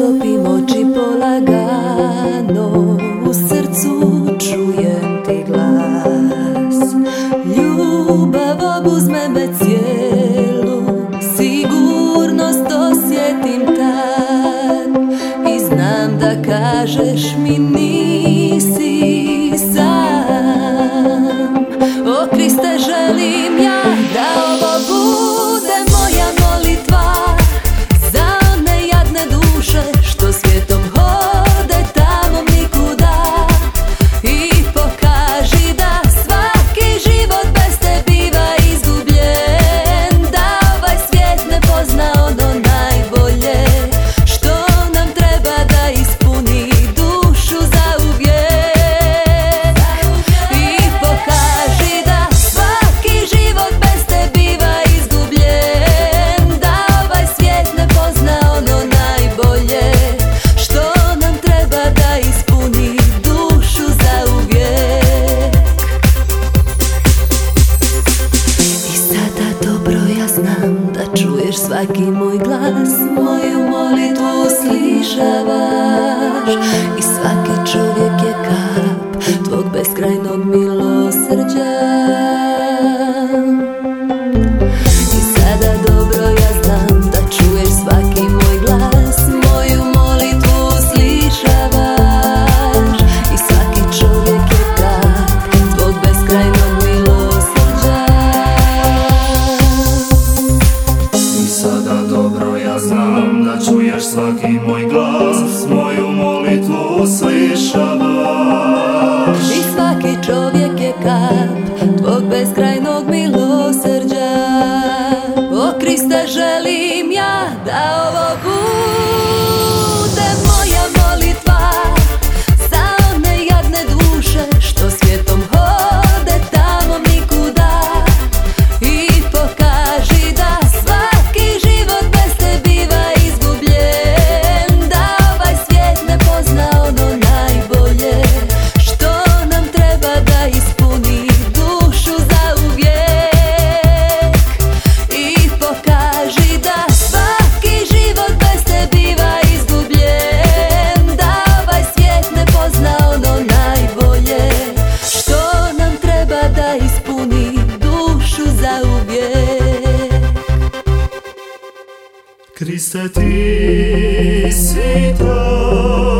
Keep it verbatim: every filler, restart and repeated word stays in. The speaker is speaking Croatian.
sklopim oči polagano, u srcu čujem ti glas. Ljubav obuzme me cijelu, sigurnost osjetim tad. I znam da kažeš mi nisi sam. O Kriste, želim ja da ovo bude moja molitva za one jadne duše što svijetom hode tamo nikuda. I pokaži da svaki život bez te biva izgubljen, da ovaj svijet ne pozna ono najbolje što nam treba da ispuni dušu zauvijek. I pokaži da svaki život bez te biva izgubljen, da ovaj svijet ne pozna ono najbolje što nam treba da ispuni dušu zauvijek. I sada dobro ja znam da čuješ svaki moj glas, moju molitvu uslišavaš. I svaki čovjek je kap tvog beskrajnog milosrđa. I sada dobro ja znam da čuješ svaki moj glas, moju molitvu uslišavaš. I svaki čovjek je kap tvog beskrajnog milosrđa. I sada dobro ja znam da čuješ svaki moj glas, moju molitvu uslišavaš. I svaki čovjek je kap tvog beskrajnog milosrđa. O Kriste, želim ja da ovo bude moja molitva za one jadne duše što svijetom hode tamo nikuda. I pokaži da svaki život bez te biva izgubljen, da ovaj svijet ne pozna ono najbolje što nam treba da ispuni dušu zauvijek. I pokaži da svaki život bez te biva izgubljen, da ovaj svijet ne pozna ono najbolje što nam treba da ispuni dušu zauvijek. Kriste, ti si to